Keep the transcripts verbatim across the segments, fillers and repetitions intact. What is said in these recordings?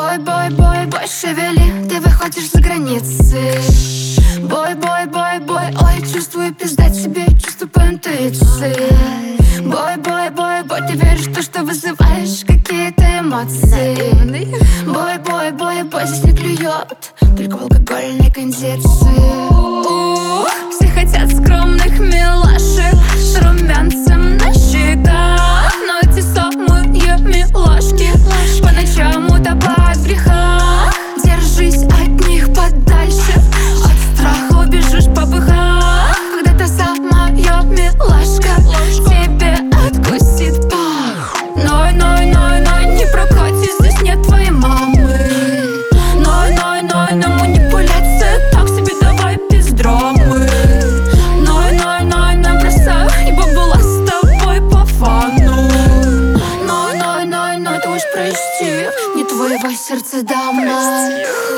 Бой, бой, бой, бой, шевели, ты выходишь за границы. Бой, бой, бой, бой, ой, чувствую, пиздать себе, чувствую по интуиции. Бой, бой, бой, бой, ты веришь в то, что вызываешь какие-то эмоции. Бой, бой, бой, бой, здесь не клюет, только в алкогольной кондиции. Ух, все хотят скромных милашек с румянцем на щеках, но эти самые милашки по ночам утопают в грехах. Держись от них подальше, от страха убежишь по быхах. Когда та самая милашка тебе откусит пах. Ной, ной, ной, ной, не прокатит, здесь нет твоей мамы. Ной, ной, ной, на манипуляции, так себе давай без драмы. Ной, ной, ной, на бросай, ибо была с тобой по фану. Ной, ной, ной, ной, ты уж прости, не твоего сердца дама.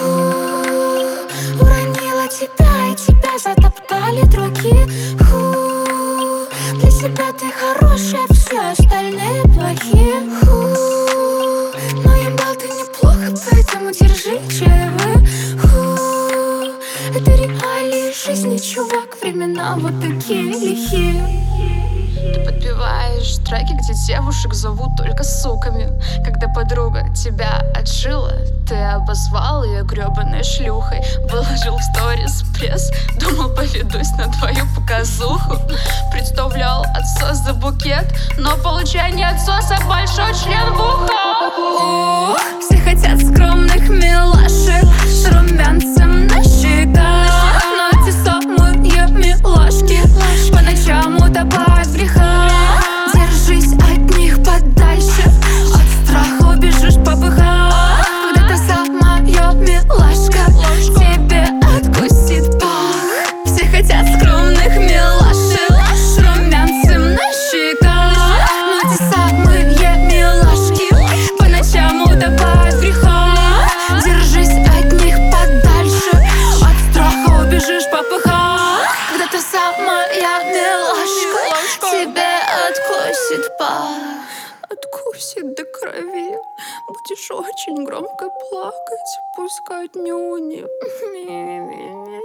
Уронила тебя, и тебя затоптали другие. Ху, для себя ты хорошая, все остальные плохие. Ху, но ебал ты неплохо, поэтому держи чаевые. Ху, это реалии жизни, чувак, времена вот такие лихие. Ты подпеваешь треки, где девушек зовут только суками. Когда подруга тебя отшила, ты обозвал ее гребаной шлюхой. Выложил в сторис пресс, думал, поведусь на твою показуху. Представлял отсос за букет, но получение отсоса большой член в ухо. Все хотят скромных милашек с румянцем на щеках, но эти самые милашки по ночам утопают в грехах. Держись от них подальше, от страха убежишь по быхах. Когда та самая милашка тебе откусит пах. Все хотят скромных милашек с румянцем на щеках, но эти самые милашки по ночам утопают в грехах. Держись от них подальше, от страха убежишь по быхах. Когда та самая милашка тебе откусит пах. Откусит до крови, будешь очень громко плакать, пускать нюни.